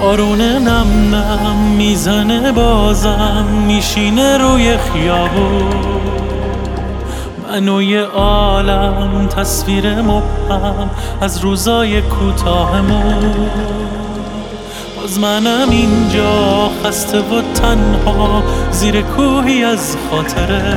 بارون نم نم میزنه بازم میشینه روی خیابون، منو یه عالم تصویر مبهم از روزای کوتاهمون. باز منم اینجا خسته و تنها زیر کوهی از خاطره.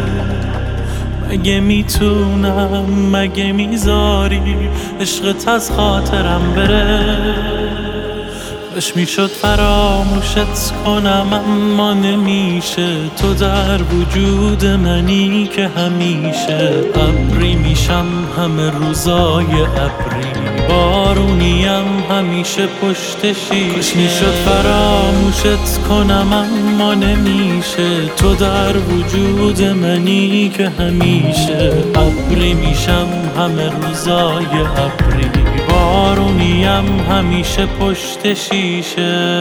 مگه میتونم، مگه میذاری عشقت از خاطرم بره؟ کاش میشد فراموشت کنم اما نمیشه. تو در وجود منی که همیشه. ابری میشم همه روزای ابری، بارونیم همیشه پشت شیشه. کاش میشد فراموشت کنم اما نمیشه. تو در وجود منی که همیشه. ابری میشم همه روزای ابری، بارونیم همیشه پشت شیشه.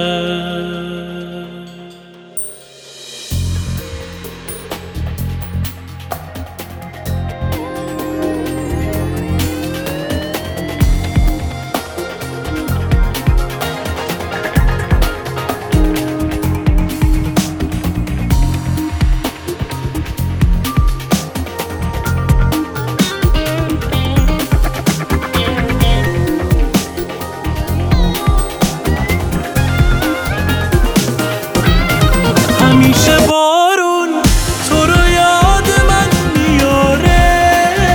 همیشه بارون تو رو یاد من میاره،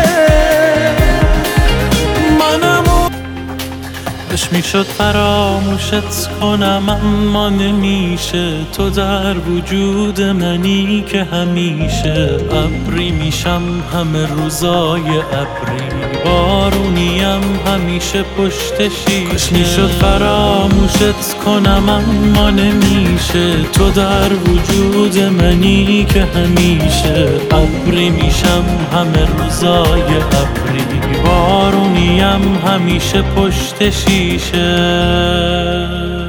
منمو کاش میشد فراموشت کنم اما نمیشه. تو در وجود منی که همیشه. ابری میشم همه روزای ابری، بارونیم همیشه پشت شیشه. کاش میشد فراموشت کنم اما نمیشه. تو در وجود منی که همیشه. ابری میشم همه روزای ابری، بارونیم همیشه پشت شیشه.